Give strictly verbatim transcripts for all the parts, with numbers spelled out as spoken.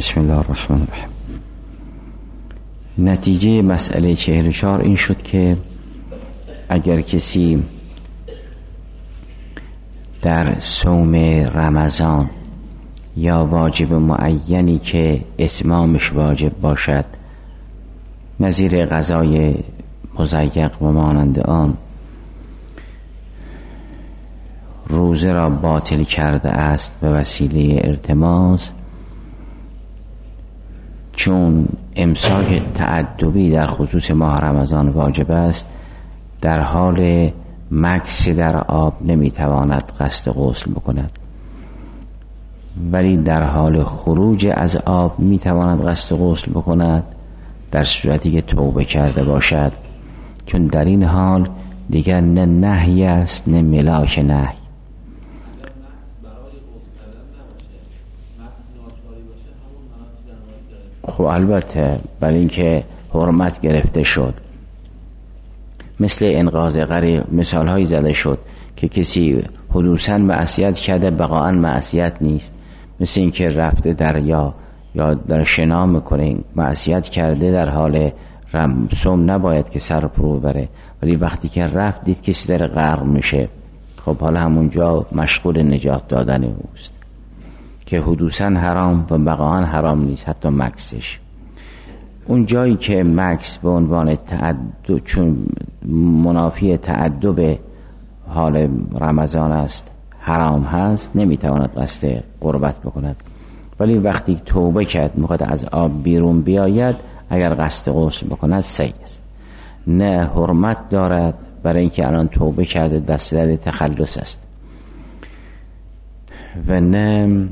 بسم الله الرحمن الرحیم. نتیجه مسئله چهل و چهار این شد که اگر کسی در صوم رمضان یا واجب معینی که اتمامش واجب باشد، نظیر غذای مضیق و مانند آن، روزه را باطل کرده است به وسیله التماس، چون امساک تعدبی در خصوص ماه رمضان واجب است، در حال مکث در آب نمیتواند قصد غسل بکند، ولی در حال خروج از آب میتواند قصد غسل بکند در صورتی که توبه کرده باشد، چون در این حال دیگر نه نهی است نه ملاک نهی. خب البته برای اینکه حرمت گرفته شد، مثل انقاذ غریق مثال هایی زده شد که کسی حدوثاً معصیت کرده بقاءً معصیت نیست، مثل اینکه رفته دریا یا در شنا میکنه معصیت کرده، در حال صوم نباید که سر پرو بره، ولی وقتی که رفت دید کسی در غرق میشه، خب حالا همونجا مشغول نجات دادن اوست که حدوثاً حرام و بقاءً حرام نیست، حتی مکسش. اون جایی که مکس به عنوان تعدد، چون منافی تعدب حال رمضان است، حرام هست، نمیتواند قصد قربت بکند، ولی وقتی توبه کرد میخواد از آب بیرون بیاید، اگر قصد غسل بکند صحیح است. نه حرمت دارد برای اینکه الان توبه کرده، دست در تخلص است، و نه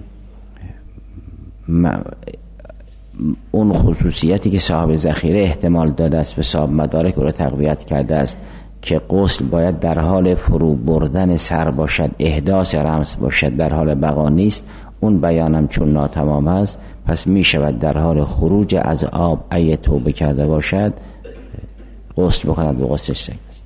اون خصوصیتی که صاحب ذخیره احتمال داده است به صاحب مدارک او را تقویت کرده است که غسل باید در حال فرو بردن سر باشد، احداث رمز باشد، در حال بقا نیست. اون بیانم چون ناتمام است، پس می شود در حال خروج از آب اگه توبه کرده باشد غسل بکند و غسلش صحیح است.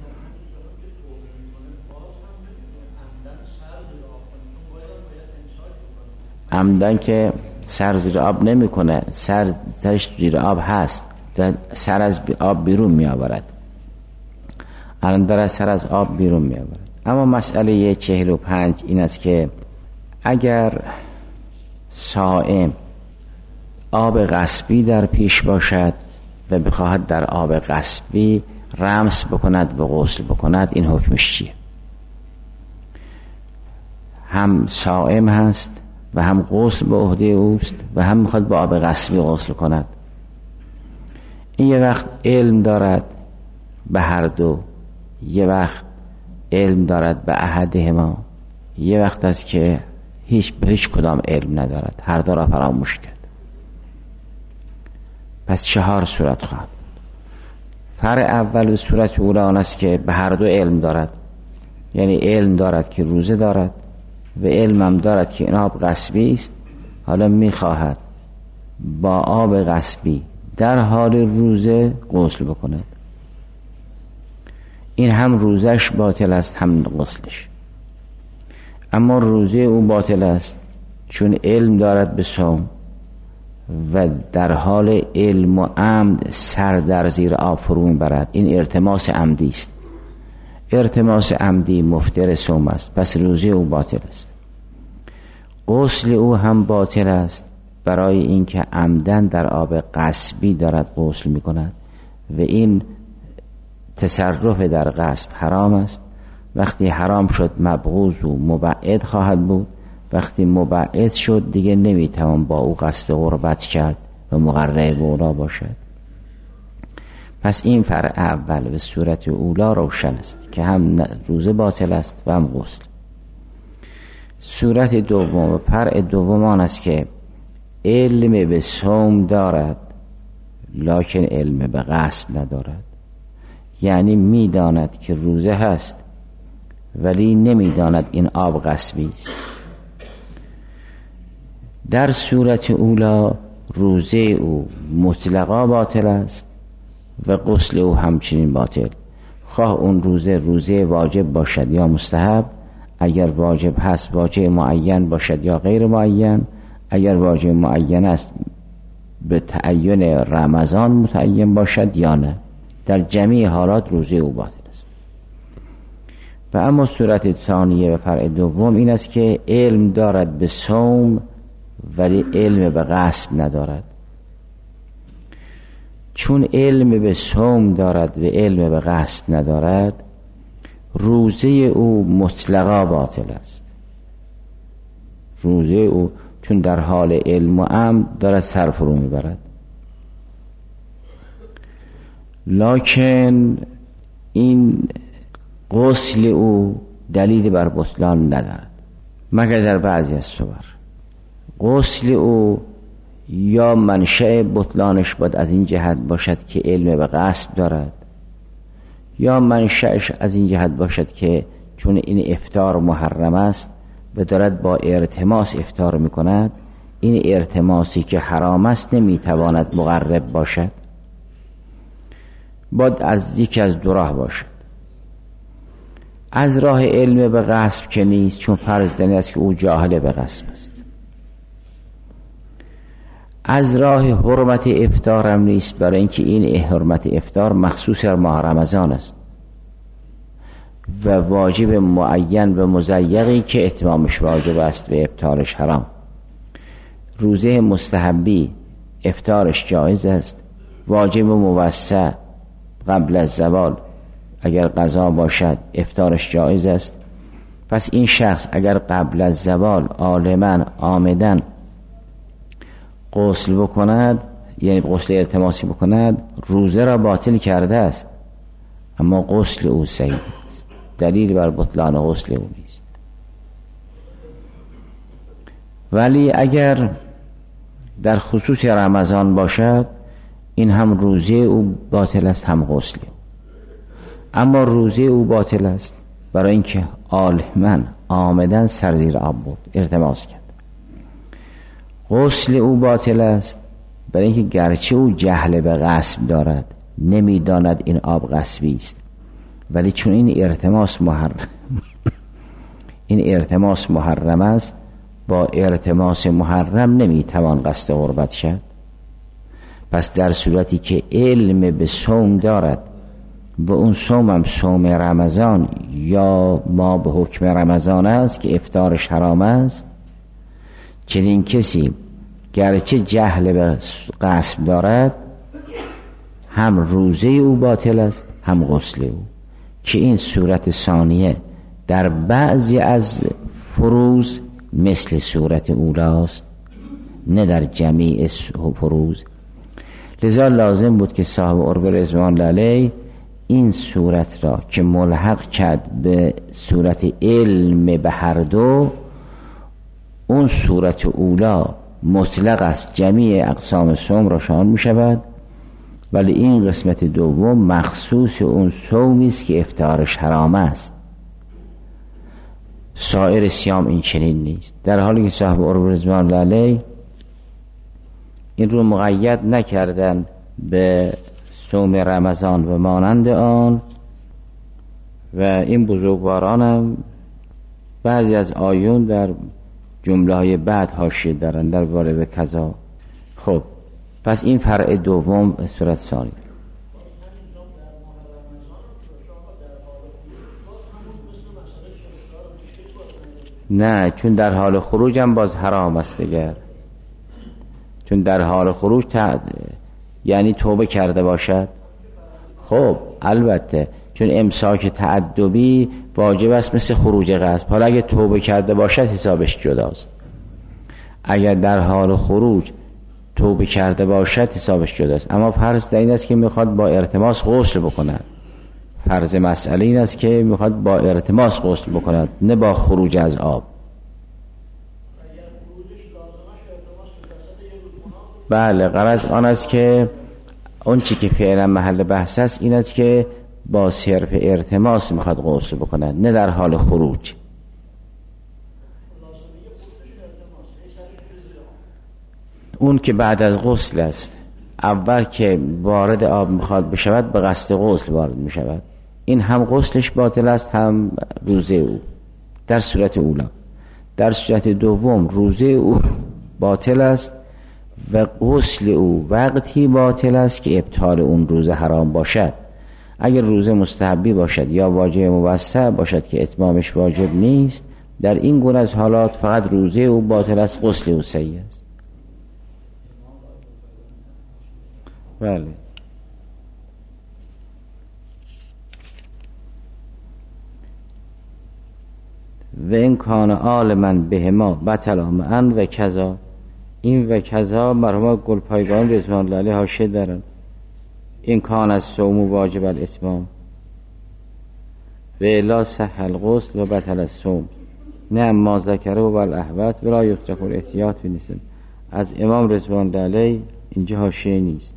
عمدن که سر زیر آب نمی کنه، سر سرش زیر آب هست، سر از آب بیرون می آورد، الان داره سر از آب بیرون می آورد. اما مسئله چهل و پنج این است که اگر صائم آب غصبی در پیش باشد و بخواهد در آب غصبی رمس بکند و غسل بکند، این حکمش چیه؟ هم صائم هست و هم غسل به عهده اوست و هم میخواد با آب غصبی غسل کند. این یه وقت علم دارد به هر دو، یه وقت علم دارد به احدهما، یه وقت است که هیچ به هیچ کدام علم ندارد، هر دو را فراموش کرد. پس چهار صورت خواهد. فرع اول و صورت اولی آن است که به هر دو علم دارد، یعنی علم دارد که روزه دارد و علمم دارد که این آب غصبی است، حالا میخواهد با آب غصبی در حال روزه غسل بکند. این هم روزش باطل است هم غسلش، اما روزه او باطل است چون علم دارد به صوم و در حال علم و عمد سر در زیر آب فرو میبرد. این ارتماس عمدی است، ارتماس عمدی مفتر صوم است، پس روزه او باطل است. غسل او هم باطل است برای اینکه عمدن در آب غصبی دارد غسل میکند و این تصرف در غصب حرام است. وقتی حرام شد مبغوض و مبعد خواهد بود، وقتی مبعد شد دیگه نمیتوان با او قصد قربت کرد و مقرب اولا باشد. پس این فرع اول به صورت اولا روشن است که هم روزه باطل است و هم غسل. صورت دوم و فرع دوم آن است که علم به صوم دارد لکن علم به غصب ندارد، یعنی میداند که روزه هست ولی نمیداند این آب غصبی است. در صورت اولا روزه او مطلقا باطل است و غسل او همچنین باطل، خواه اون روزه روزه واجب باشد یا مستحب، اگر واجب هست واجب معین باشد یا غیر معین، اگر واجب معین است به تعین رمضان متعین باشد یا نه. در جمعی حالات روزه او باطل است. و اما صورت ثانیه و فرع دوم این است که علم دارد به صوم ولی علم به غصب ندارد. چون علم به صوم دارد و علم به غصب ندارد، روزه او مطلقا باطل است. روزه او چون در حال علم و امر دارد سر فرو میبرد. لکن این غسل او دلیل بر بطلان ندارد مگر در بعضی از صور. غسل او یا منشأ بطلانش باید از این جهت باشد که علم به غصب دارد، یا منشأش از این جهت باشد که چون این افطار محرم است و دارد با ارتماس افطار میکند، این ارتماسی که حرام است نمیتواند مقرب باشد، باید از یکی از دو راه باشد. از راه علم به غصب که نیست، چون فرض دنی است که او جاهل به غصب است. از راه حرمت افطار هم نیست، برای اینکه این حرمت افطار مخصوص ماه رمضان است و واجب معین و مضیقی که اتمامش واجب است و افطارش حرام. روزه مستحبی افطارش جایز است، واجب موسع قبل از زوال اگر قضا باشد افطارش جایز است. پس این شخص اگر قبل از زوال عالماً عامداً غسل بکند، یعنی غسل التماسی بکند، روزه را باطل کرده است، اما غسل او صحیح است، دلیل بر بطلان غسل او نیست. ولی اگر در خصوص رمضان باشد، این هم روزه او باطل است هم غسل او. اما روزه او باطل است برای اینکه عالماً عامداً سر زیر آب بود، التماس کرد. غسل او باطل است برای اینکه گرچه او جهل به غصب دارد، نمیداند این آب غصبی است، ولی چون این ارتماس محرم این ارتماس محرم است، با ارتماس محرم نمیتوان قصد قربت کرد. پس در صورتی که علم به صوم دارد و اون صوم هم صوم رمضان یا ما به حکم رمضان است که افطارش حرام است، چنین کسی گرچه جهل به غصب دارد، هم روزه او باطل است هم غسل او، که این صورت ثانیه در بعضی از فروض مثل صورت اولاست، نه در جمیع فروض. لذا لازم بود که صاحب عرب رضوان علیه این صورت را که ملحق کرد به صورت علم به هر دو، اون صورت اولا مطلق است، جمیع اقسام صوم را شامل می شود، ولی این قسمت دوم مخصوص اون صومی است که افطارش حرام است. سایر صیام این چنین نیست، در حالی که صاحب عرب رضوان علیه این رو مقید نکردن به صوم رمضان و مانند آن، و این بزرگواران هم بعضی از آیون در جمله های بعد حاشیه دارن در باره کذا. خب پس این فرع دوم صورت ثانی. نه، چون در حال خروج هم باز حرام است دیگر، چون در حال خروج تا... یعنی توبه کرده باشد. خب البته چون امساک تعدبی واجب است مثل خروج غصب، حالا اگه توبه کرده باشد حسابش جداست. اگر در حال خروج توبه کرده باشد حسابش جداست. اما فرض در این است که میخواد با ارتماس غسل بکند، فرض مسئله این است که میخواد با ارتماس غسل بکند، نه با خروج از آب. بله، غرض آن است که اون چی که فعلا محل بحث است این است که با صرف ارتماس میخواد غسل بکند، نه در حال خروج. اون که بعد از غسل است، اول که وارد آب میخواد بشود به قصد غسل وارد میشود، این هم غسلش باطل است هم روزه او در صورت اولا. در صورت دوم روزه او باطل است و غسل او وقتی باطل است که ابطال اون روزه حرام باشد. اگر روزه مستحبی باشد یا واجب موسع باشد که اتمامش واجب نیست، در این گونه از حالات فقط روزه او باطل است، غسل او صحیح است. بله. و این کان عالما بهما بطل معا و کذا. این و کذا مرحوم گلپایگان رضوان الله علیه حاشیه دارن. این کان از صوم واجب الاتمام و الا صح الغسل و بطل الصوم نه ما ذکره و بالاحوات ولا یترک الاحتیاط بنیسن. از امام رضوان الله علیه اینجا حاشیه نیست.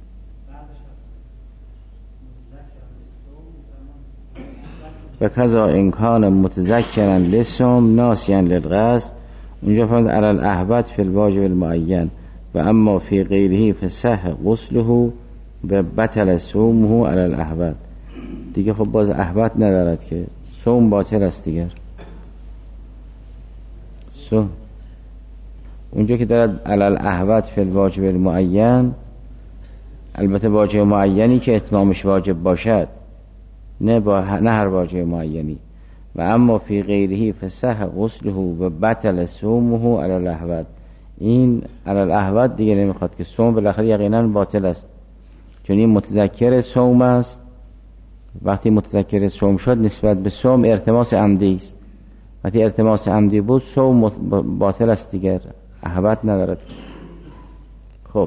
و کذا این کان متذکرا للصوم ناسیا للغسل، اونجا فرمود علی الاحوط فی الواجب المعین و اما فی غیره فصح غسله و بطل صومه علی الاحوط. دیگه خب باز احوط ندارد که صوم باطل است دیگر. صوم اونجا که دارد علی الاحوط فی الواجب المعین، البته واجب معینی که اتمامش واجب باشد، نه با نه هر واجب معینی. و اما فی غیره فصح غسله و بطل صومه علی الاحوط. این علی الاحوط دیگه نمیخواد که صوم بالاخره یقینا باطل است، چون این متذکر صوم است. وقتی متذکر صوم شد نسبت به صوم ارتماس عمدی است. وقتی ارتماس عمدی بود صوم باطل است دیگر، احوط ندارد. خب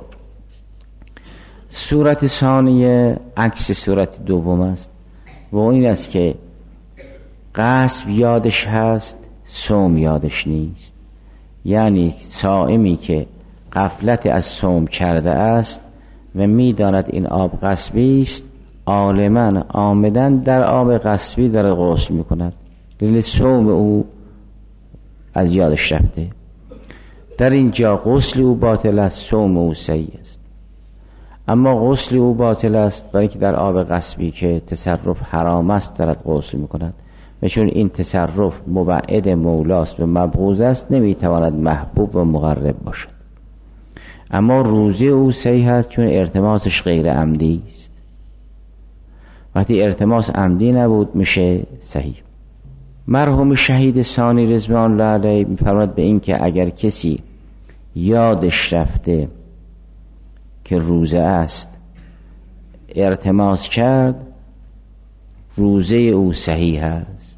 صورت ثانیه عکس صورت دوم است و این است که غصب یادش هست، صوم یادش نیست. یعنی صائمی که غفلت از صوم کرده است و میداند این آب غصبی است، عالما عامدن در آب غصبی داره غسل میکند، لیل صوم او از یادش رفته. در اینجا غسل او باطل است، صوم او صحیح است. اما غسل او باطل است برای که در آب غصبی که تصرف حرام است دارد غسل میکند و چون این تصرف مبعد مولاست و مبغوض است نمیتواند محبوب و مقرب باشد. اما روزه او صحیح است چون ارتماسش غیر عمدی است. وقتی ارتماس عمدی نبود میشه صحیح. مرحوم شهید ثانی رضوان الله علیه میفرماید به این که اگر کسی یادش رفته که روزه است ارتماس کرد، روزه او صحیح است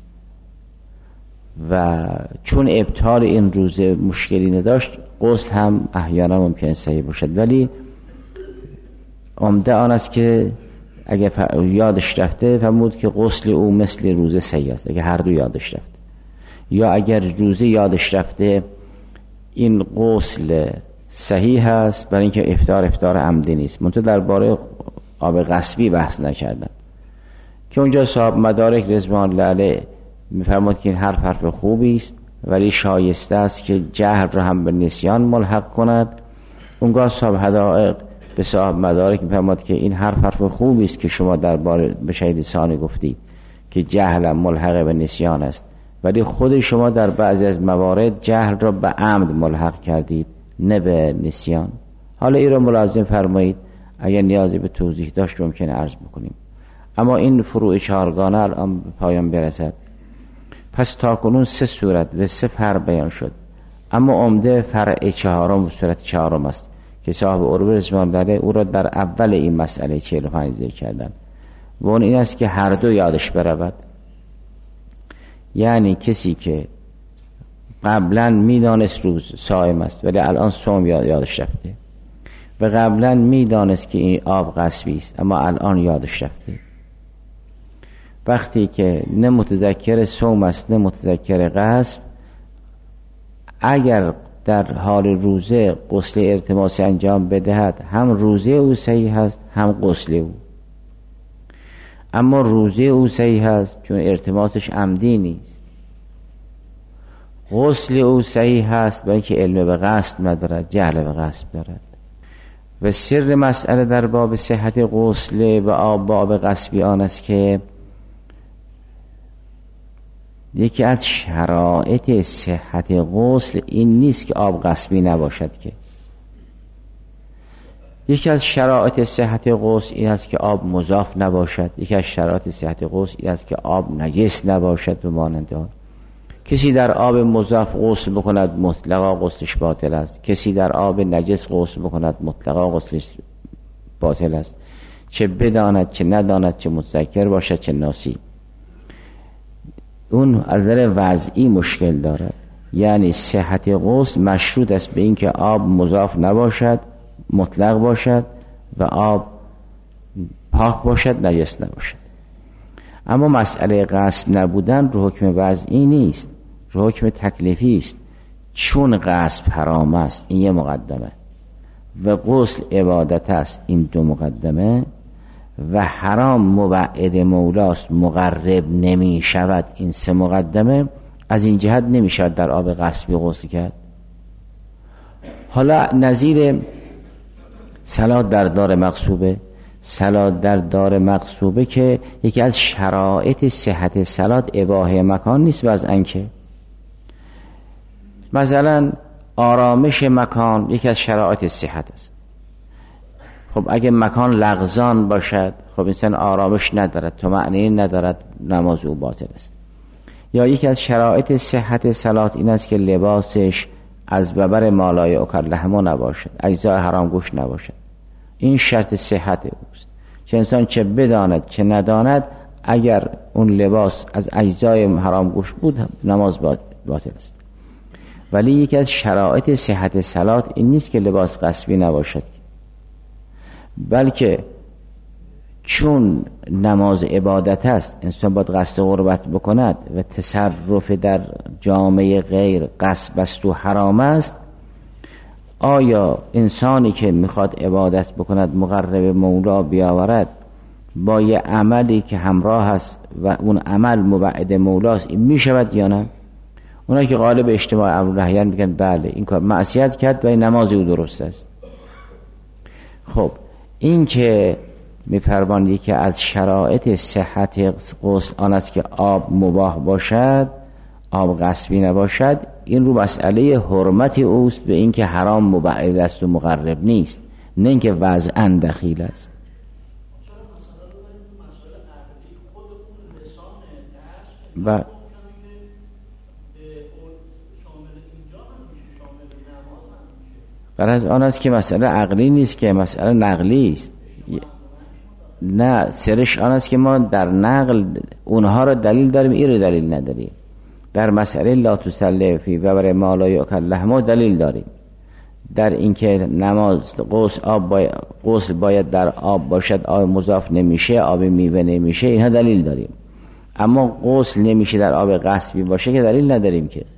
و چون ابطال این روزه مشکلی نداشت، غسل هم احیانا ممکن صحیح باشد. ولی عمده آن است که اگر یادش رفته فرمود که غسل او مثل روزه صحیح است اگر هر دو یادش رفته، یا اگر روزه یادش رفته این غسل صحیح است برای اینکه افطار افطار عمدی نیست. منتها درباره آب غصبی بحث نکردن که اونجا صاحب مدارک رضوان الله علیه میفرماد که این حرف حرف خوبی است ولی شایسته است که جهل را هم به نسیان ملحق کند. اونگاه صاحب حدائق به صاحب مدارک میفرماد که این حرف حرف خوبی است که شما درباره به شهید ثانی گفتید که جهل ملحق به نسیان است، ولی خود شما در بعضی از موارد جهل را به عمد ملحق کردید نه به نسیان. حالا این را ملازم فرمایید، اگر نیازی به توضیح داشت ممکنه عرض بکنیم. اما این فروع چهارگانه الان به پایان برسد. پس تاکنون سه صورت و سه فرع بیان شد، اما عمده فرع چهارم و صورت چهارم است که صاحب عروه رضوان الله علیه او را در اول این مسئله چهل و پنج ذکر کردن و اون این است که هر دو یادش برود. یعنی کسی که قبلا میدانست روز صائم است ولی الان صوم یادش رفته و قبلا میدانست که این آب غصبی است اما الان یادش رفته، وقتی که نه متذکر صوم است نه متذکر غصب، اگر در حال روزه غسل ارتماسی انجام بدهد هم روزه او صحیح است هم غسل او. اما روزه او صحیح است چون ارتماسش عمدی نیست، غسل او صحیح است برای اینکه علم به قصد ندارد، جهل به قصد دارد. و سر مسئله در باب صحت غسل و آب باب غصبی آن است که یکی از شرایط صحت غسل این نیست که آب غصبی نباشد، که یکی از شرایط صحت غسل این است که آب مضاف نباشد. یکی از شرایط صحت غسل این است که آب نجس نباشد و مانند آن. کسی در آب مضاف غسل بکند مطلقا غسلش باطل است. کسی در آب نجس غسل بکند مطلقا غسلش باطل است، چه بداند چه نداند، چه متذکر باشد چه ناسی. اون از نظر وضعی مشکل دارد. یعنی صحت غسل مشروط است به اینکه آب مضاف نباشد، مطلق باشد و آب پاک باشد، نجس نباشد. اما مسئله غصب نبودن رو حکم وضعی نیست، رو حکم تکلیفی است. چون غصب حرام است، این یه مقدمه، و غسل عبادت است، این دو مقدمه، و حرام مبعد مولاست، مقرب نمی شود، این سه مقدمه. از این جهت نمی شود در آب غصبی غسل کرد. حالا نظیر صلات در دار مغصوبه، صلات در دار مغصوبه که یکی از شرایط صحت صلات اباحه مکان نیست و از انکه مثلا آرامش مکان یکی از شرایط صحت است. خب اگه مکان لغزان باشد، خب انسان آرامش ندارد، طمأنینه ندارد، نماز او باطل است. یا یکی از شرایط صحت صلات این است که لباسش از ببر مالای اکل لحمو نباشد، اجزای حرام گوش نباشد. این شرط صحت اوست. چه انسان چه بداند چه نداند، اگر اون لباس از اجزای حرام گوش بود نماز باطل است. ولی یکی از شرایط صحت صلات این نیست که لباس غصبی نباشد، بلکه چون نماز عبادت است، انسان باید قصد قربت بکند و تصرف در جامعه غیر غصب است و حرام است. آیا انسانی که میخواد عبادت بکند مقرب مولا بیاورد با یه عملی که همراه است و اون عمل مبعد مولاست، این میشود یا نه؟ اونایی که غالب اجتماع امر نهیان میگن بله این کار معصیت کرد ولی نماز او درست است. خب این که میفرماند که از شرایط صحت غسل آن است که آب مباح باشد، آب غصبی نباشد، این رو مسئله حرمت اوست به این که حرام مبعد است و مقرب نیست، نه اینکه وضعاً دخیل است. و بر از آن است که مسئله عقلی نیست که مسئله نقلی است. نه، سرش آن است که ما در نقل اونها رو دلیل داریم، این رو دلیل نداریم. در مسئله لا تصلی فی وبر ما لا یؤکل لحمه دلیل داریم. در اینکه نماز غسل آب باید غسل باید در آب باشد، آب مضاف نمیشه، آب میوه نمیشه، اینها دلیل داریم. اما غسل نمیشه در آب غصبی باشه که دلیل نداریم. که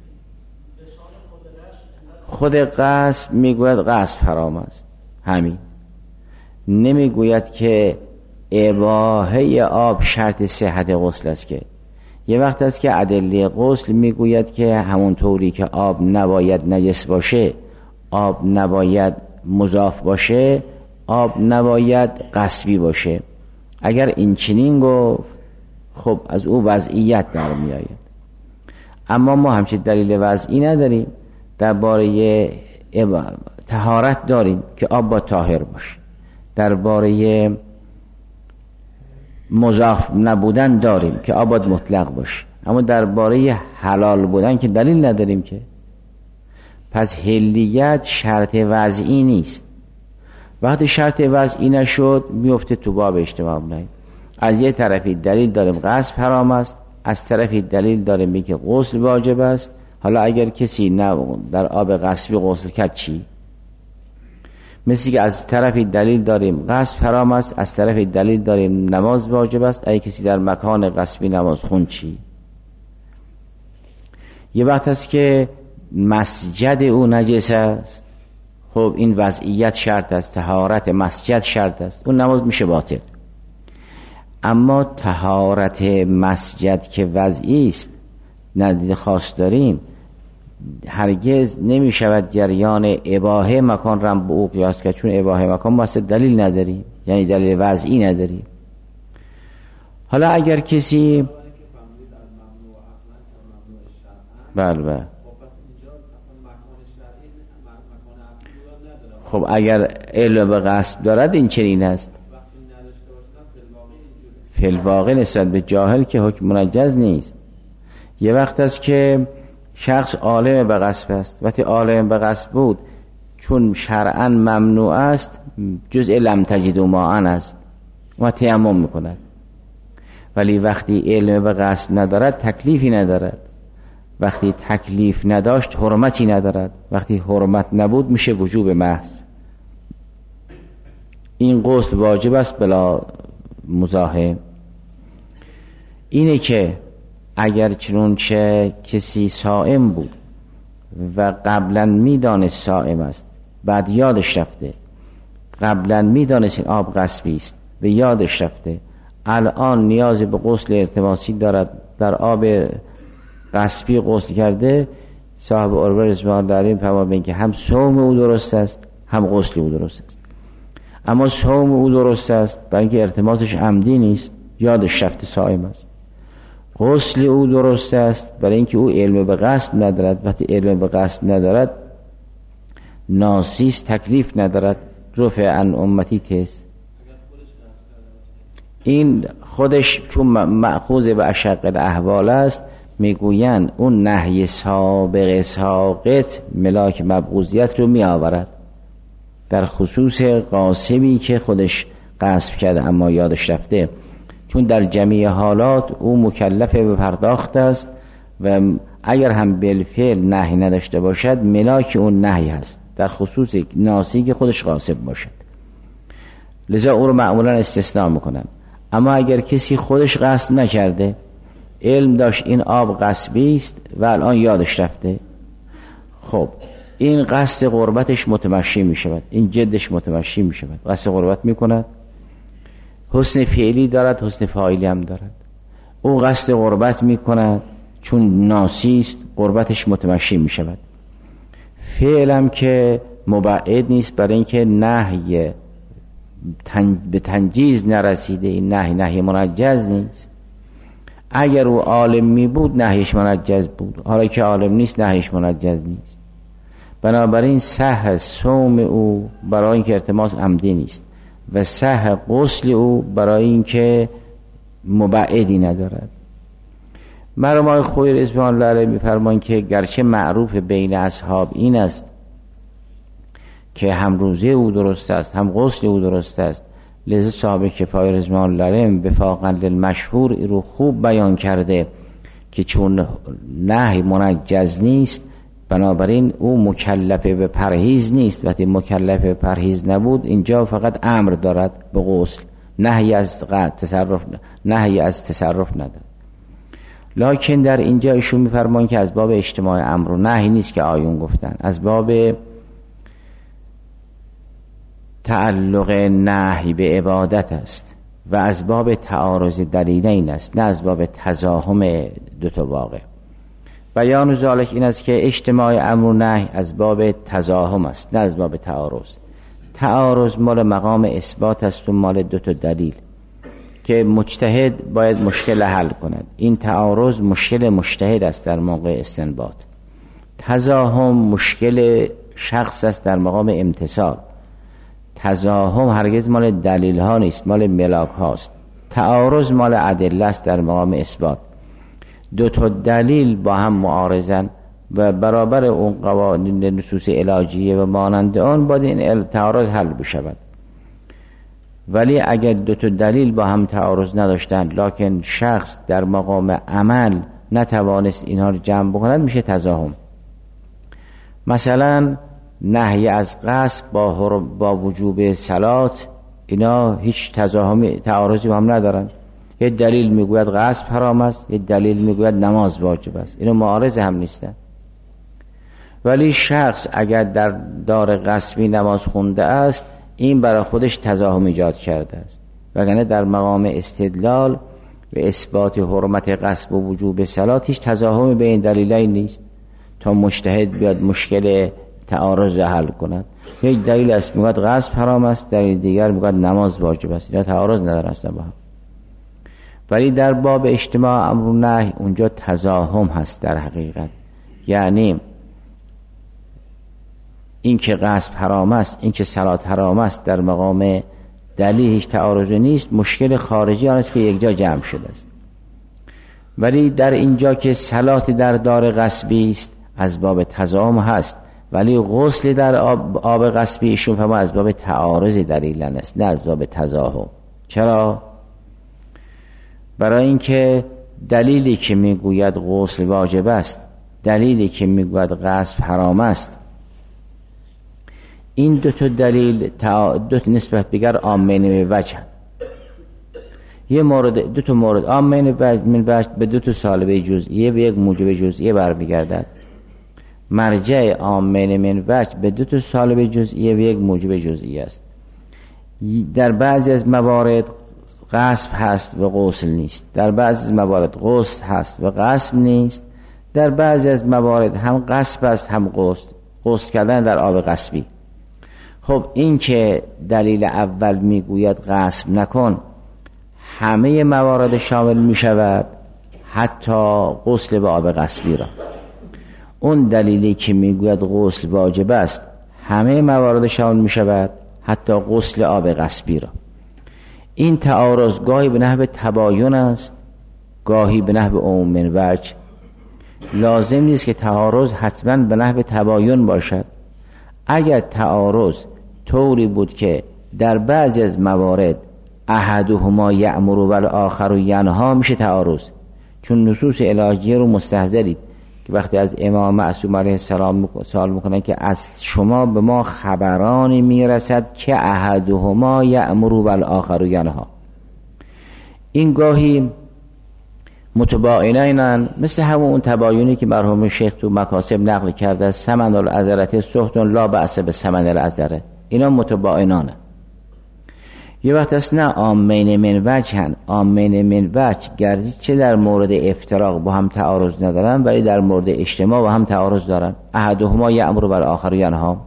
خود غصب میگوید غصب حرام است، همین. نمیگوید که اباحه آب شرط صحت غسل است. که یه وقت است که ادله غسل میگوید که همون طوری که آب نباید نجس باشه، آب نباید مضاف باشه، آب نباید غصبی باشه. اگر این چنین گفت خب از او وضعیت در می آید. اما ما همچین دلیل وضعی نداریم. درباره طهارت داریم که آب با طاهر باشه، درباره مضاف نبودن داریم که آب باید مطلق باشه، اما درباره حلال بودن که دلیل نداریم. که پس حلیت شرط وضعی نیست. وقتی شرط وضعی نشد میفته تو باب اجتماع نهی. از یه طرفی دلیل داریم غصب حرام است، از طرفی دلیل داریم میگه غسل واجب است. حالا اگر کسی نه در آب غصبی غسل کرد چی؟ مثل که از طرفی دلیل داریم غصب حرام است، از طرفی دلیل داریم نماز واجب است. اگه کسی در مکان غصبی نماز خون چی؟ یه وقت است که مسجد او نجس است، خب این وضعیت شرط است، طهارت مسجد شرط است، اون نماز میشه باطل. اما طهارت مسجد که وضعی است، ندید خاص داریم، هرگز نمی شود جریان اباحه مکان را به او قیاس کرد، چون اباحه مکان ما اصلا دلیل نداریم، یعنی دلیل وضعی نداریم. حالا اگر کسی بله بله خب اگر علم به قصد دارد این چنین است. فی الواقع نسبت به جاهل که حکم منجز نیست. یه وقت است که شخص عالم به قصد است، وقتی عالم به قصد بود چون شرعاً ممنوع است جزء لم تجدوا ماء است و تیمم میکند. ولی وقتی علم به قصد ندارد تکلیفی ندارد، وقتی تکلیف نداشت حرمتی ندارد، وقتی حرمت نبود میشه وجوب محض. این غسل واجب است بلا مزاحم. اینه که اگر چنانچه کسی صائم بود و قبلا میدانست صائم است، بعد یادش رفته، قبلا میدانست این آب غصبی است و یادش رفته، الان نیاز به غسل ارتباطی دارد، در آب غصبی غسل کرده، صاحب عروه رضوان الله علیه فرمودند که هم صوم او درست است هم غسل او درست است. اما صوم او درست است برای اینکه ارتباطش عمدی نیست، یادش رفته صائم است. غسل او درست است برای اینکه او علم به قصد ندارد. وقتی علم به قصد ندارد ناسیست، تکلیف ندارد، رفع عن امتی تست. این خودش چون مأخوذ به اشق الاحوال است، میگویند اون نهی سابق ساقط ملاک مبغوضیت رو می آورد در خصوص قاسمی که خودش غصب کرده اما یادش رفته، چون در جمیع حالات او مکلف به پرداخت است و اگر هم بالفعل نهی نداشته باشد ملاک اون نهی هست در خصوص ناسی که خودش غاصب باشد، لذا او رو معمولا استثناء میکنن. اما اگر کسی خودش غصب نکرده، علم داشت این آب غصبی است و الان یادش رفته، خب این قصد قربتش متمشی می شود، این جدش متمشی می شود، قصد قربت می کند، حسن فعلی دارد، حسن فاعلی هم دارد. او قصد قربت می کند چون ناسی است، قربتش متمشی می شود. فعلم که مبعد نیست برای اینکه نهی تن... به تنجیز نرسیده، این نهی نهی منجز نیست. اگر او عالم می بود نهیش منجز بود، حالا که عالم نیست نهیش منجز نیست. بنابراین صح صوم او برای اینکه ارتماس عمدی نیست و صح غسل او برای اینکه مبعدی ندارد. مرحوم خوی رضوان الله علیه می‌فرمایند که گرچه معروف بین اصحاب این است که هم روزه او درست است هم غسل او درست است، لذا صاحب کفایه رضوان الله علیه وفاقا للمشهور این رو خوب بیان کرده که چون نهی منجز نیست بنابراین او مکلف به پرهیز نیست. وقتی مکلف به پرهیز نبود اینجا فقط امر دارد به غسل، نهی از تصرف نهی از تصرف ندارد. لکن در اینجا ایشون می‌فرمایند که از باب اجتماع امر و نهی نیست که آیون گفتن، از باب تعلق نهی به عبادت است و از باب تعارض دلیلین است، نه از باب تزاحم دو تا واقع. بیان ذالک این است که اجتماع امر و نهی از باب تزاحم است نه از باب تعارض. تعارض مال مقام اثبات است و مال دو تا دلیل که مجتهد باید مشکل حل کند. این تعارض مشکل مجتهد است در موقع استنباط، تزاحم مشکل شخص است در مقام امتثال. تزاحم هرگز مال دلیل ها نیست، مال ملاک هاست. تعارض مال ادله است در مقام اثبات. دو تا دلیل با هم معارضن و برابر اون قوانین نصوص علاجیه و مانند آن باید این تعارض حل بشود. ولی اگر دو تا دلیل با هم تعارض نداشتن لکن شخص در مقام عمل نتوانست اینها رو جمع بکند میشه تزاحم. مثلا نهی از قصد با با وجوب صلات، اینا هیچ تزاحمی تعارضی با هم ندارن. یه دلیل میگوید قصد حرام است، یه دلیل میگوید نماز واجب است، اینا معارض هم نیستن. ولی شخص اگر در دار قصبی نماز خونده است این برای خودش تزاحم ایجاد کرده است، وگرنه در مقام استدلال و اثبات حرمت قصب و وجوب صلات هیچ تزاحمی بین دلیلین نیست تا مجتهد بیاد مشکل تعارض حل کند. یک دلیل است میگوید قصب حرام است، دلیل دیگر میگوید نماز واجب است، اینا تعارض ندارن اصلا با هم. ولی در باب اجتماع امر و نهی اونجا تزاحم هست در حقیقت، یعنی این که غصب حرام است، این که صلات حرام است، در مقام دلیل هیچ تعارضی نیست. مشکل خارجی آن است که یک جا جمع شده است. ولی در اینجا که صلات در دار غصبی است از باب تضاهم هست، ولی غسل در آب, آب غصبی ایشون فهمه از باب تعارض دلیل است، نه از باب تضاهم. چرا؟ برای اینکه دلیلی که میگوید غسل واجب است، دلیلی که میگوید غصب حرام است، این دو تا دلیل دو تا نسبت دیگر عامین به وجه. یه مورد دو تا مورد عامین به وجه به دو تا سالبه جزئیه و یک موجب جزئیه برمیگردد. مرجع عامین من وجه به دو تا سالبه جزئیه و یک موجب جزئیه است. در بعضی از موارد غصب هست و غسل نیست، در بعضی از موارد غسل هست و غصب نیست، در بعضی از موارد هم غصب است هم غسل، غسل کردن در آب غصبی. خب این که دلیل اول میگوید غصب نکن، همه موارد شامل می شود، حتی غسل به آب غصبی را. اون دلیلی که میگوید غسل واجب است، همه موارد شامل می شود، حتی غسل آب غصبی را. این تعارض گاهی به نحو تباین است، گاهی به نحو عموم من وجه. لازم نیست که تعارض حتما به نحو تباین باشد. اگر تعارض طوری بود که در بعضی از موارد احدهما یأمر و الآخر ینها، میشه تعارض. چون نصوص الهیه رو مستحضرید که وقتی از امام معصوم علیه السلام سوال میکنن که از شما به ما خبرانی میرسد که احدهما یأمر و الآخر ینها، این گاهی متباینن، مثل همون اون تباینی که مرحوم شیخ تو مکاسب نقل کرده، سمن العذرت سخت لا بأس به سمن العذره، اینا متباینانه. یه وقت است نه عامین من وجه هن، عامین من وجه گردی چه در مورد افتراق با هم تعارض ندارن، ولی در مورد اجتماع با هم تعارض دارن. احدهما یأمر و الآخر ینها.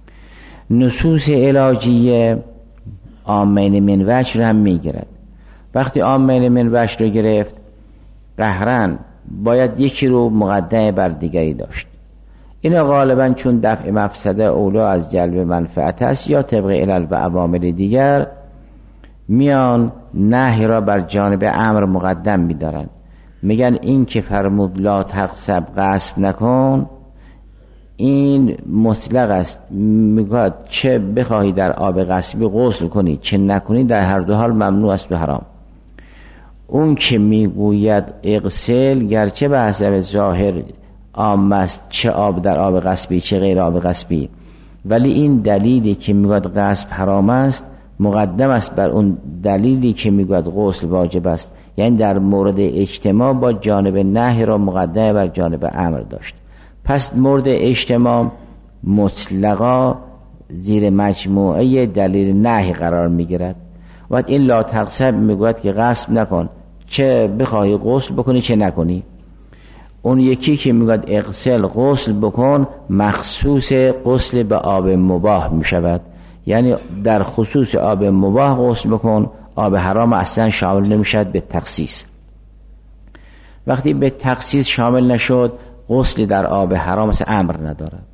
نصوص الهیه عامین من وجه رو هم میگیرد. وقتی عامین من وجه رو گرفت، قهرن باید یکی رو مقدمه بر دیگری داشت. اینا غالبا چون دفع مفسده اولا از جلب منفعت است، یا طبق علل و عوامل دیگر میان نهی را بر جانب امر مقدم می‌دارن. میگن این که فرمود لا تغصب، غصب نکن، این مطلق است. میگه چه بخواهی در آب غصبی غسل کنی چه نکنی، در هر دو حال ممنوع است و حرام. اون که میگوید اغسل، گرچه به حسب ظاهر عام است، چه آب در آب غصبی چه غیر آب غصبی، ولی این دلیلی که میگوید غصب حرام است مقدم است بر اون دلیلی که میگوید غسل واجب است. یعنی در مورد اجتماع با جانب نهی را مقدم بر جانب امر داشت. پس مورد اجتماع مطلقا زیر مجموعه دلیل نهی قرار میگیرد. وقت این لا تغصب میگوید که غصب نکن، چه بخواهی غسل بکنی چه نکنی. اون یکی که میگوید اغسل، غسل بکن، مخصوص غسل به آب مباح میشود. یعنی در خصوص آب مباح غسل بکن، آب حرام اصلا شامل نمیشد به تخصیص. وقتی به تخصیص شامل نشد، غسل در آب حرام مثل امر ندارد.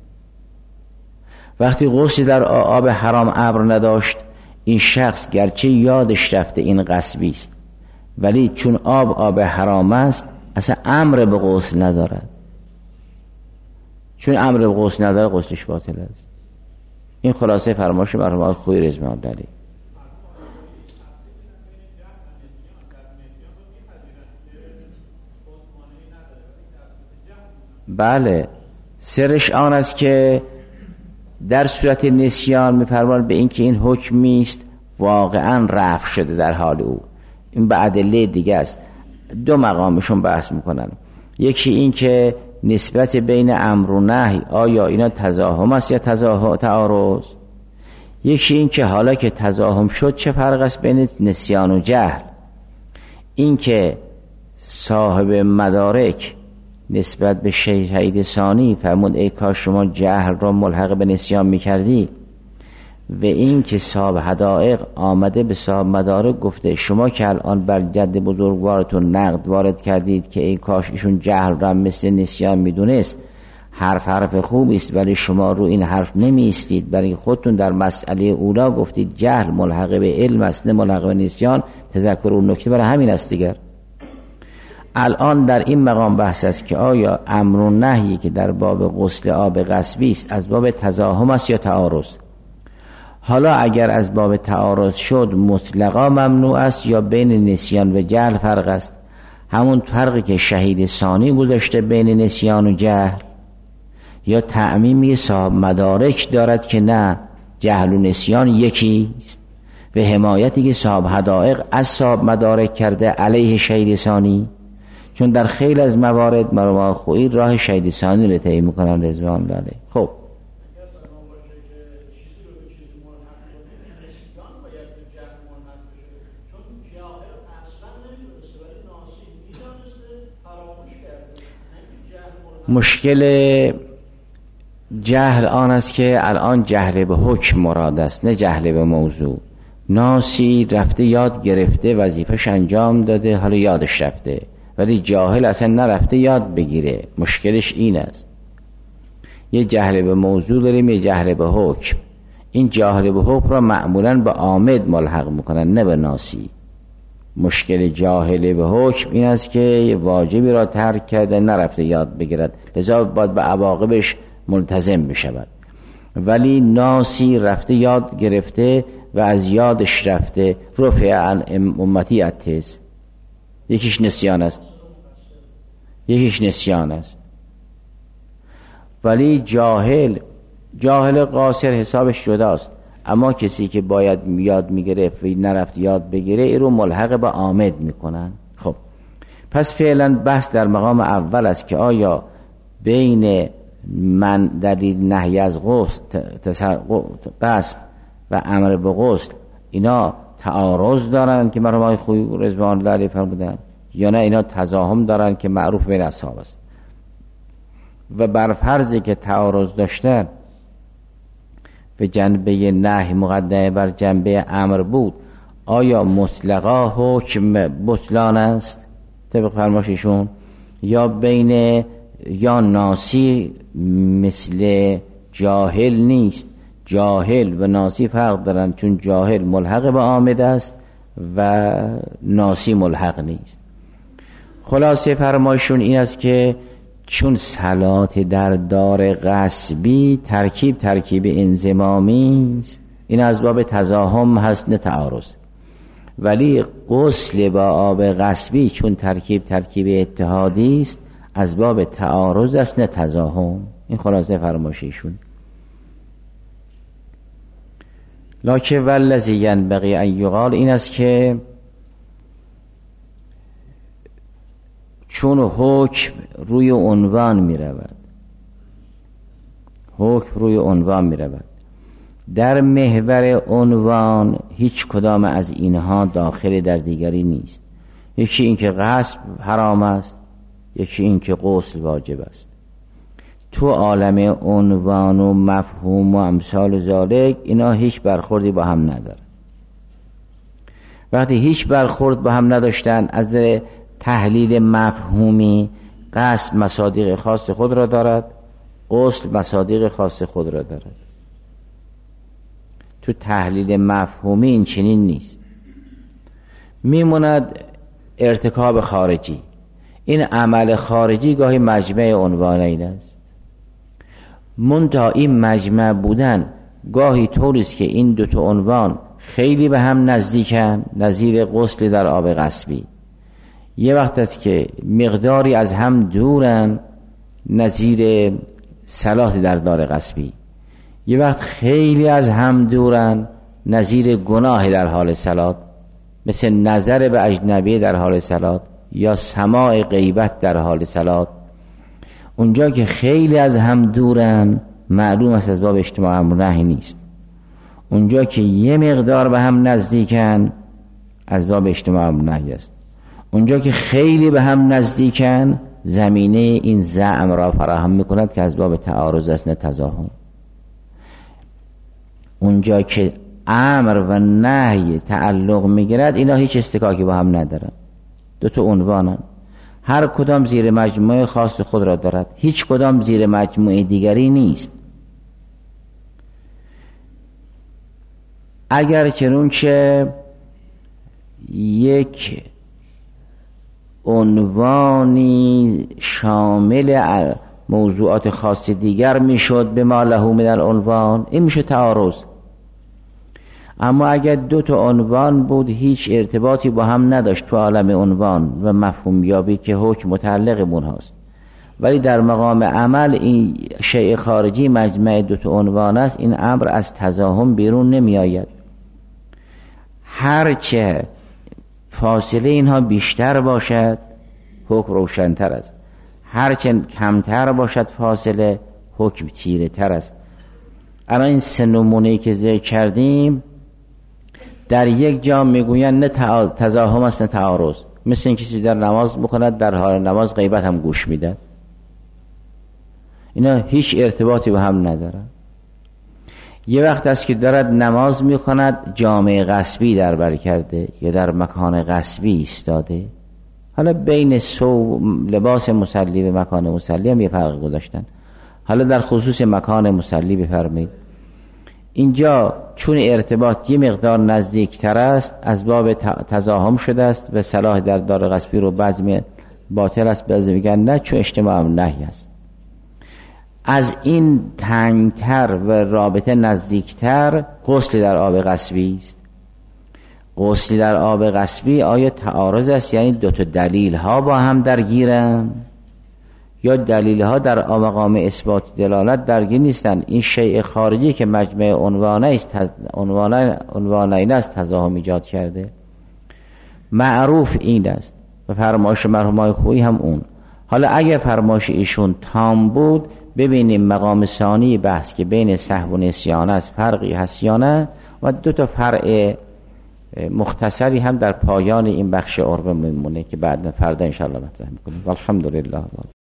وقتی غسل در آب حرام امر نداشت، این شخص گرچه یادش رفته این غصبی است، ولی چون آب آب حرام است اصلا امر به غسل ندارد. چون امر به غسل نداره غسلش باطل است. این خلاصه فرمایش مرحوم خوی رضی الله عنه. بله، سرش آن است که در صورت نسیان می‌فرماید به این که این حکمی است واقعا رفع شده در حال او. این به ادله دیگه است. دو مقامشون بحث میکنن. یکی این که نسبت بین امر و نهی آیا اینا تزاحم است یا تزاحم تعارض. یکی این که حالا که تزاحم شد چه فرق است بین نسیان و جهل. این که صاحب مدارک نسبت به شهید ثانی فرمود ای کاش شما جهل را ملحق به نسیان میکردی، و این که صاحب حدائق آمده به صاحب مدارک گفته شما که الان بر جد بزرگوارتون نقد وارد کردید که ای کاش ایشون جهل را مثل نسیان میدونست، حرف حرف خوبی است، ولی شما رو این حرف نمی ایستید، برای خودتون در مسئله اولا گفتید جهل ملحق به علم است نه ملحق به نسیان. تذکر اون نکته برای همین است دیگر. الان در این مقام بحث است که آیا امر و نهی که در باب غسل آب غصبی است از باب تزاحم است یا تعارض. حالا اگر از باب تعارض شد مطلقا ممنوع است یا بین نسیان و جهل فرق است؟ همون فرقی که شهید ثانی گذاشته بین نسیان و جهل، یا تعمیمی صاحب مدارک دارد که نه جهل و نسیان یکی است و حمایتی که صاحب حدائق از صاحب مدارک کرده علیه شهید ثانی؟ چون در خیلی از موارد مرحوم خویی راه شهید ثانی رو طی میکنن رضوان الله علیه. خب مشکل جهل آن است که الان جهل به حکم مراد است نه جهل به موضوع. ناسی رفته یاد گرفته وظیفش انجام داده حالا یادش رفته، ولی جاهل اصلا نرفته یاد بگیره. مشکلش این است. یه جهل به موضوع داریم یه جهل به حکم. این جهل به حکم را معمولا به عامد ملحق میکنن نه به ناسی. مشکل جاهل به حکم این است که واجبی را ترک کرده نرفته یاد بگیرد، لذا باید به عواقبش ملتزم بشود. ولی ناسی رفته یاد گرفته و از یادش رفته رفع عن امتی التز. یکیش نسیان است یکیش نسیان است. ولی جاهل جاهل قاصر حسابش جداست، اما کسی که باید یاد میگرفت و نرفت یاد بگیره این رو ملحق به عامد میکنن. خب پس فعلا بحث در مقام اول است که آیا بین من دلیل نهی از غسل قصب و امر به غسل اینا تعارض دارن که مرحوم خویی رضوان الله علیه فرمودن، یا نه اینا تزاحم دارن که معروف بین اصحاب است؟ و بر فرضی که تعارض داشتن و جنبه نهی مقدمه بر جنبه امر بود، آیا مطلقا حکم بطلان است طبق فرمایششون، یا بین یا ناسی مثل جاهل نیست؟ جاهل و ناسی فرق دارن، چون جاهل ملحق به عامد است و ناسی ملحق نیست. خلاصه فرمایشون این است که چون صلات در دار غصبی ترکیب ترکیب انضمامی است، این از باب تزاحم هست نه تعارض. ولی غسل با آب غصبی چون ترکیب ترکیب اتحادی است از باب تعارض است نه تزاحم. این خلاصه فرمایششون. لکه والذی ینبغی ان یقال این است که چون حکم روی عنوان می رود حکم روی عنوان می رود در محور عنوان هیچ کدام از اینها داخل در دیگری نیست. یکی این که غصب حرام است، یکی این که غسل واجب است. تو عالم عنوان و مفهوم و امثال ذالک اینا هیچ برخوردی با هم نداره. وقتی هیچ برخورد با هم نداشتن، از در تحلیل مفهومی قصد مصادیق خاص خود را دارد، غسل مصادیق خاص خود را دارد. تو تحلیل مفهومی این چنین نیست. میموند ارتکاب خارجی. این عمل خارجی گاهی مجمع عنوانین است. منتها این مجمع بودن گاهی طوریست که این دو تا عنوان خیلی به هم نزدیکن، نظیر غسل در آب غصبی. یه وقت است که مقداری از هم دورن، نظیر صلات در دار غصبی. یه وقت خیلی از هم دورن، نظیر گناه در حال صلات، مثل نظر به اجنبی در حال صلات یا سماع غیبت در حال صلات. اونجا که خیلی از هم دورن معلوم است از باب اجتماع امر نهی نیست. اونجا که یه مقدار به هم نزدیکن از باب اجتماع امر نهی است. اونجا که خیلی به هم نزدیکن زمینه این زعم را فراهم میکند که از باب تعارض است نه تزاحم. اونجا که امر و نهی تعلق میگیرد اینا هیچ استکاکی با هم ندارن، دو تا عنوانن. هر کدام زیر مجموعه خاص خود را دارد، هیچ کدام زیر مجموعه دیگری نیست. اگر چنانچه یک عنوانی شامل موضوعات خاص دیگر میشد به ما له من العنوان، این میشه تعارض. اما اگر دو تا عنوان بود هیچ ارتباطی با هم نداشت تو عالم عنوان و مفهوم یابی که حکم متعلق بونهاست، ولی در مقام عمل این شیء خارجی مجمع دو تا عنوان است، این امر از تزاحم بیرون نمی آید. هرچه فاصله اینها بیشتر باشد حکم روشن‌تر است، هرچه کمتر باشد فاصله حکم تیره تر است. اما این سه نمونه‌ای که ذکر کردیم در یک جا میگوین نه تزاحم است نه تعارض. مثل این کسی در نماز بکند در حال نماز غیبت هم گوش میدن، اینا هیچ ارتباطی با هم ندارن. یه وقت است که دارد نماز میخواند جامه غصبی در بر کرده یا در مکان غصبی ایستاده، حالا بین سو لباس مصلی و مکان مصلی هم یه فرق گذاشتن، حالا در خصوص مکان مصلی بفرمایید. اینجا چون ارتباط یه مقدار نزدیکتر است از باب تزاحم شده است و صلاح در دار غصبی رو بعضی باطل است، بعضی میگن نه چون اجتماع هم نهی است. از این تنگتر و رابطه نزدیکتر غسل در آب غصبی است. غسل در آب غصبی آیا تعارض است، یعنی دو تا دلیل ها با هم درگیرن، یا دلیل ها در مقام اثبات دلالت درگیر نیستن؟ این شیء خارجی که مجمع عنوانه است عنوانه عنوانه است تزاحم ایجاد کرده. معروف این است و فرمایش مرحومای خویی هم اون. حالا اگه فرمایش ایشون تام بود ببینیم مقام ثانی بحث که بین سهو و نسیان است فرقی هست یا نه، و دو تا فرع مختصری هم در پایان این بخش عربه میمونه که بعد فردا ان شاء الله مطرح میکنیم. الحمدلله.